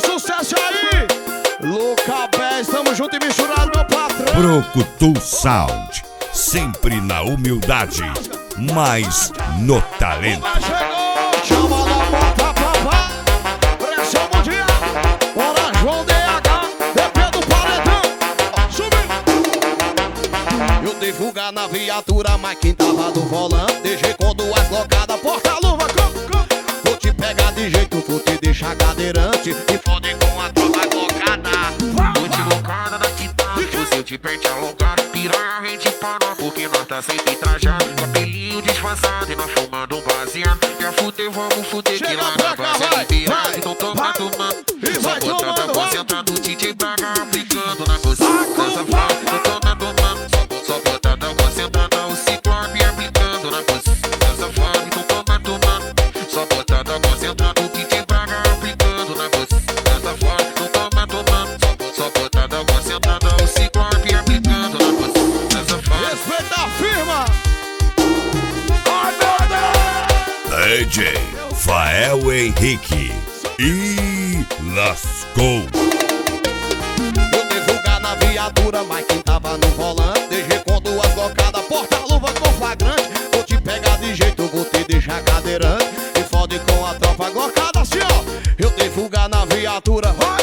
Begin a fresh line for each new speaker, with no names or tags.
sucesso aí! Luca Bé, estamos juntos e misturados, meu patrão!
Brucutu Sound, sempre na humildade, mas no talento.
Chegou, chama na porta, papá! Pressão mundial! Bora, João DH, DP do Paredão! Subiu! Eu dei fuga na viatura, mas quem tava do volante DG com duas locadas, porta-luva, vou te pegar de jeito, vou te deixar cadeirante e fode com a tropa colocada.
Vou te locada na quitanda, se eu te perde a locada, piranha a gente para, porque nós tá sempre trajado, cabelinho disfarçado e nós fumando um baseado. Quer fuder, vamos fuder, que lá na base é liberado, então toma tomando, só botando, concentrado, DJ Braga aplicando na cozinha, dança fora, então toma tomando, só botando, concentrado, o Ciclope aplicando na cozinha, dança fora, então toma tomando, só botando, concentrado, o DJ Braga aplicando na cozinha, dança fora, então toma tomando, só botando, concentrado, o Ciclope aplicando na cozinha, dança fora.
Respeita a firma! Ai, meu Deus!
DJ Fael Henrique e lascou.
Eu dei fuga na viatura, mas quem tava no volante DG com duas locadas, porta-luva com flagrante. Vou te pegar de jeito, vou te deixar cadeirante e fode com a tropa glocada assim, ó. Eu dei fuga na viatura, vai!